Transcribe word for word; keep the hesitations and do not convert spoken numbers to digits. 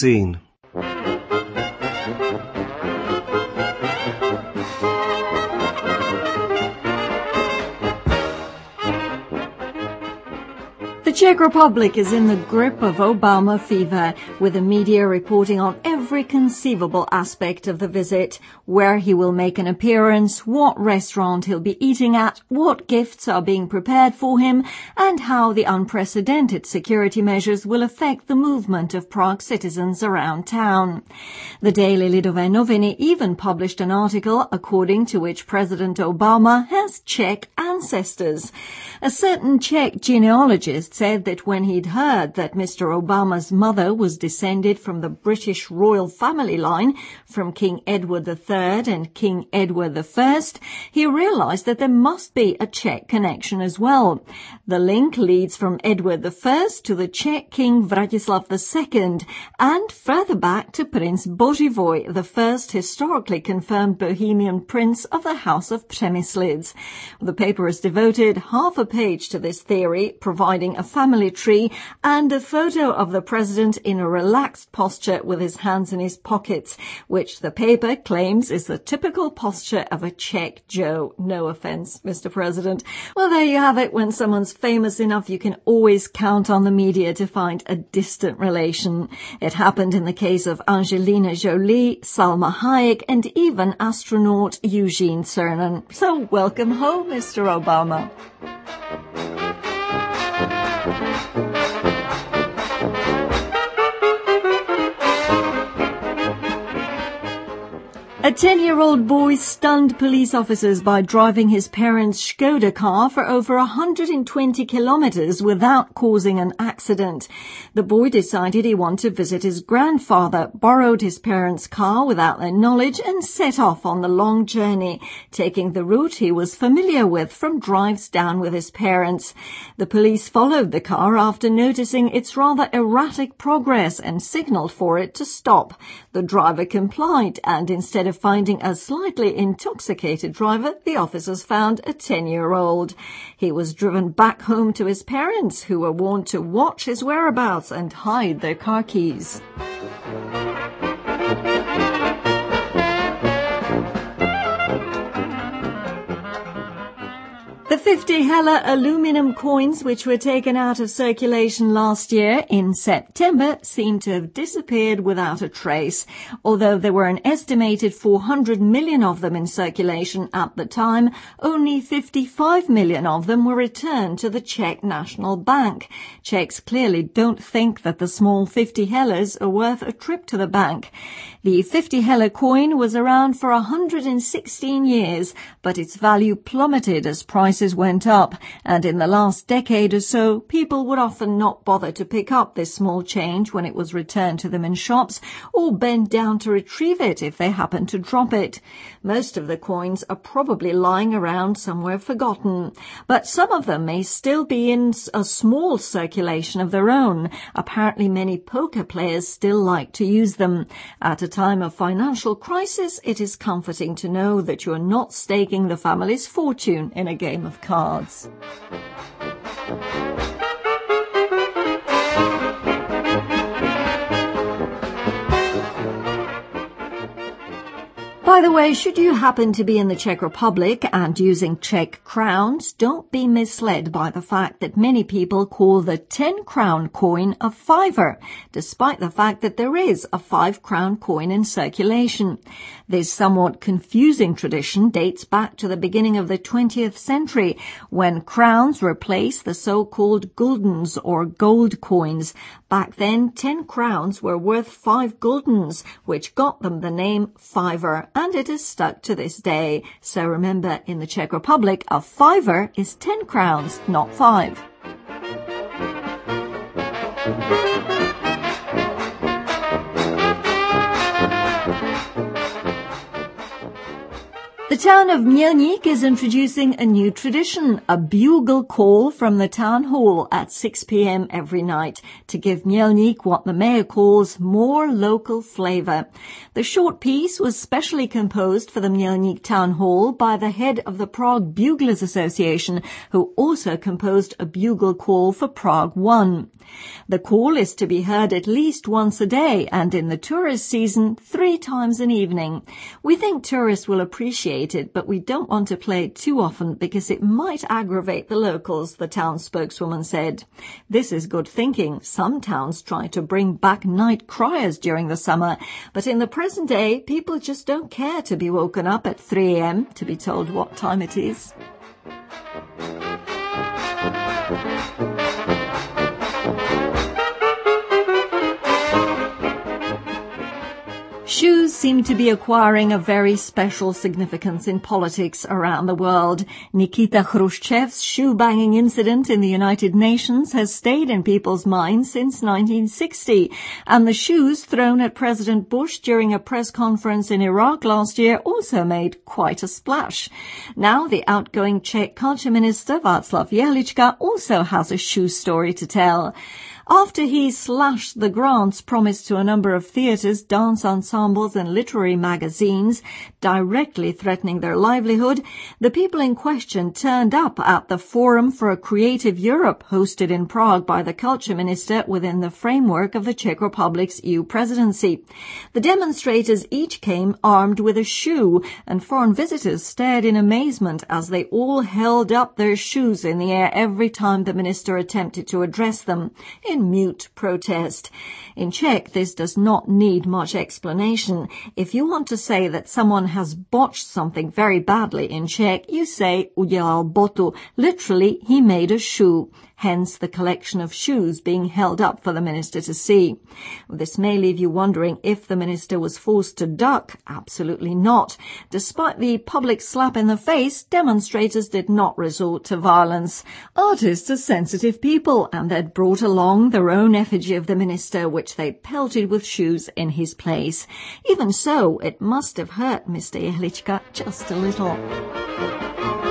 zehn. The Czech Republic is in the grip of Obama fever, with the media reporting on every conceivable aspect of the visit: where he will make an appearance, what restaurant he'll be eating at, what gifts are being prepared for him, and how the unprecedented security measures will affect the movement of Prague citizens around town. The daily Lidové noviny even published an article according to which President Obama has Czech ancestors. A certain Czech genealogist said that when he'd heard that Mister Obama's mother was descended from the British royal family line, from King Edward the Third and King Edward the First, he realized that there must be a Czech connection as well. The link leads from Edward the First to the Czech King Vratislav the Second, and further back to Prince Bořivoj, the first historically confirmed Bohemian prince of the House of Přemyslids. The paper has devoted half a page to this theory, providing a family tree and a photo of the president in a relaxed posture with his hands in his pockets, which the paper claims is the typical posture of a Czech Joe. No offense, Mister President. Well, there you have it. When someone's famous enough, you can always count on the media to find a distant relation. It happened in the case of Angelina Jolie, Salma Hayek, and even astronaut Eugene Cernan. So welcome home, Mister Obama. A ten-year-old boy stunned police officers by driving his parents' Škoda car for over one hundred twenty kilometers without causing an accident. The boy decided he wanted to visit his grandfather, borrowed his parents' car without their knowledge, and set off on the long journey, taking the route he was familiar with from drives down with his parents. The police followed the car after noticing its rather erratic progress and signaled for it to stop. The driver complied, and instead of finding a slightly intoxicated driver, the officers found a ten-year-old. He was driven back home to his parents, who were warned to watch his whereabouts and hide their car keys. The fifty Heller aluminum coins, which were taken out of circulation last year in September, seem to have disappeared without a trace. Although there were an estimated four hundred million of them in circulation at the time, only fifty-five million of them were returned to the Czech National Bank. Czechs clearly don't think that the small fifty Hellers are worth a trip to the bank. The fifty Heller coin was around for one hundred sixteen years, but its value plummeted as prices went up, and in the last decade or so, people would often not bother to pick up this small change when it was returned to them in shops, or bend down to retrieve it if they happened to drop it. Most of the coins are probably lying around somewhere forgotten, but some of them may still be in a small circulation of their own. Apparently many poker players still like to use them. At a time of financial crisis, it is comforting to know that you are not staking the family's fortune in a game of cards. By the way, should you happen to be in the Czech Republic and using Czech crowns, don't be misled by the fact that many people call the ten-crown coin a fiver, despite the fact that there is a five-crown coin in circulation. This somewhat confusing tradition dates back to the beginning of the twentieth century, when crowns replaced the so-called guldens or gold coins. Back then, ten crowns were worth five guldens, which got them the name fiver, and it is stuck to this day. So remember, in the Czech Republic, a fiver is ten crowns, not five. The town of Mělník is introducing a new tradition, a bugle call from the town hall at six p.m. every night to give Mělník what the mayor calls more local flavour. The short piece was specially composed for the Mělník town hall by the head of the Prague Buglers Association, who also composed a bugle call for Prague One. The call is to be heard at least once a day and in the tourist season three times an evening. We think tourists will appreciate it, but we don't want to play it too often because it might aggravate the locals, the town spokeswoman said. This is good thinking. Some towns try to bring back night criers during the summer, but in the present day, people just don't care to be woken up at three a.m. to be told what time it is. Shoes seem to be acquiring a very special significance in politics around the world. Nikita Khrushchev's shoe-banging incident in the United Nations has stayed in people's minds since nineteen sixty, and the shoes thrown at President Bush during a press conference in Iraq last year also made quite a splash. Now the outgoing Czech culture minister Václav Jehlička also has a shoe story to tell. After he slashed the grants promised to a number of theatres, dance ensembles and literary magazines, directly threatening their livelihood, the people in question turned up at the Forum for a Creative Europe hosted in Prague by the culture minister within the framework of the Czech Republic's E U presidency. The demonstrators each came armed with a shoe, and foreign visitors stared in amazement as they all held up their shoes in the air every time the minister attempted to address them, in mute protest. In Czech, this does not need much explanation. If you want to say that someone has botched something very badly in Czech, you say udělal botu. Literally, he made a shoe. Hence the collection of shoes being held up for the minister to see. This may leave you wondering if the minister was forced to duck. Absolutely not. Despite the public slap in the face, demonstrators did not resort to violence. Artists are sensitive people, and they'd brought along their own effigy of the minister, which they pelted with shoes in his place. Even so, it must have hurt Mister Jehlička just a little.